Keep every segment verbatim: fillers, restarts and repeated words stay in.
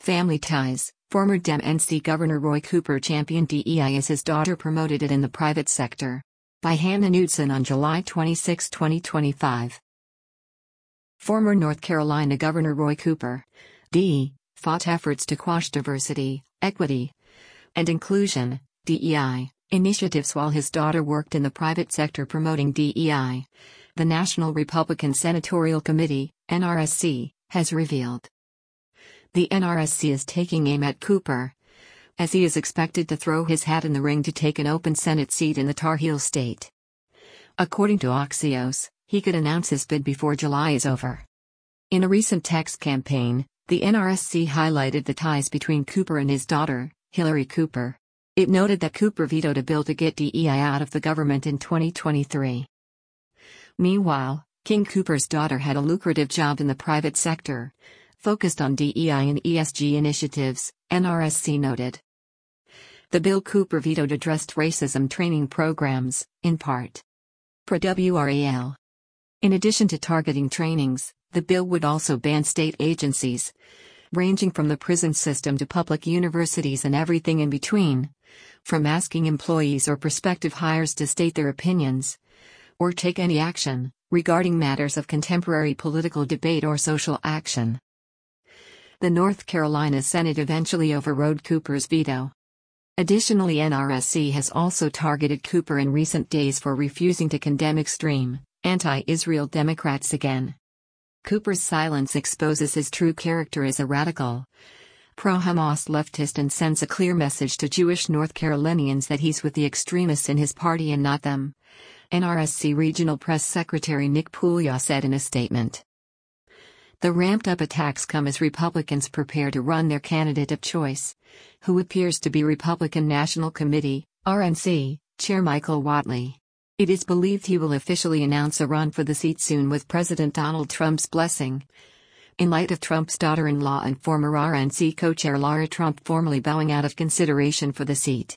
Family ties. Former Dem N C Governor Roy Cooper championed D E I as his daughter promoted it in the private sector. By Hannah Knudsen on July twenty-sixth, twenty twenty-five. Former North Carolina Governor Roy Cooper, D, fought efforts to quash diversity, equity, and inclusion, D E I, initiatives while his daughter worked in the private sector promoting D E I. The National Republican Senatorial Committee, N R S C, has revealed. The N R S C is taking aim at Cooper, as he is expected to throw his hat in the ring to take an open Senate seat in the Tar Heel state. According to Axios, he could announce his bid before July is over. In a recent text campaign, the N R S C highlighted the ties between Cooper and his daughter, Hillary Cooper. It noted that Cooper vetoed a bill to get D E I out of the government in twenty twenty-three. Meanwhile, King Cooper's daughter had a lucrative job in the private sector, focused on D E I and E S G initiatives, N R S C noted. The bill Cooper vetoed addressed racism training programs, in part. Per W R A L. In addition to targeting trainings, the bill would also ban state agencies, ranging from the prison system to public universities and everything in between, from asking employees or prospective hires to state their opinions, or take any action, regarding matters of contemporary political debate or social action. The North Carolina Senate eventually overrode Cooper's veto. Additionally, N R S C has also targeted Cooper in recent days for refusing to condemn extreme, anti-Israel Democrats again. Cooper's silence exposes his true character as a radical, pro-Hamas leftist and sends a clear message to Jewish North Carolinians that he's with the extremists in his party and not them, N R S C Regional Press Secretary Nick Puglia said in a statement. The ramped-up attacks come as Republicans prepare to run their candidate of choice, who appears to be Republican National Committee, R N C, Chair Michael Whatley. It is believed he will officially announce a run for the seat soon with President Donald Trump's blessing, in light of Trump's daughter-in-law and former R N C co-chair Lara Trump formally bowing out of consideration for the seat.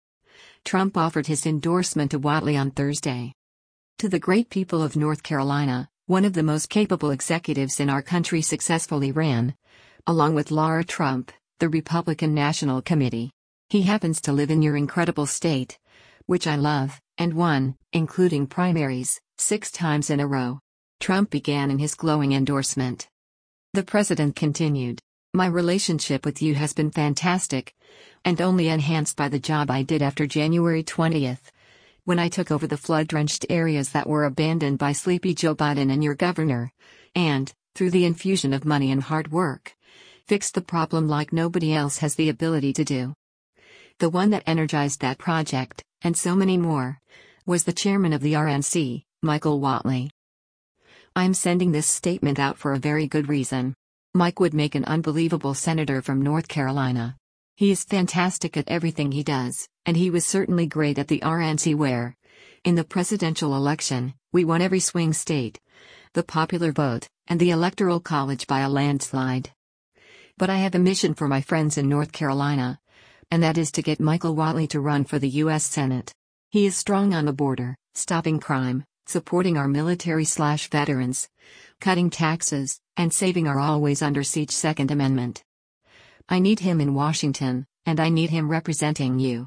Trump offered his endorsement to Whatley on Thursday. To the great people of North Carolina, one of the most capable executives in our country successfully ran, along with Lara Trump, the Republican National Committee. He happens to live in your incredible state, which I love, and won, including primaries, six times in a row. Trump began in his glowing endorsement. The president continued, "My relationship with you has been fantastic, and only enhanced by the job I did after January twentieth. When I took over the flood-drenched areas that were abandoned by sleepy Joe Biden and your governor, and, through the infusion of money and hard work, fixed the problem like nobody else has the ability to do. The one that energized that project, and so many more, was the chairman of the R N C, Michael Whatley. I'm sending this statement out for a very good reason. Mike would make an unbelievable senator from North Carolina. He is fantastic at everything he does, and he was certainly great at the R N C where, in the presidential election, we won every swing state, the popular vote, and the Electoral College by a landslide. But I have a mission for my friends in North Carolina, and that is to get Michael Whatley to run for the U S Senate. He is strong on the border, stopping crime, supporting our military-slash-veterans, cutting taxes, and saving our always-under-siege Second Amendment. I need him in Washington, and I need him representing you."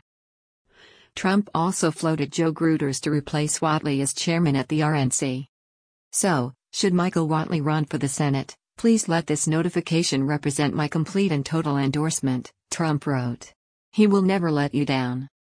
Trump also floated Joe Gruters to replace Whatley as chairman at the R N C. So, should Michael Whatley run for the Senate, please let this notification represent my complete and total endorsement, Trump wrote. He will never let you down.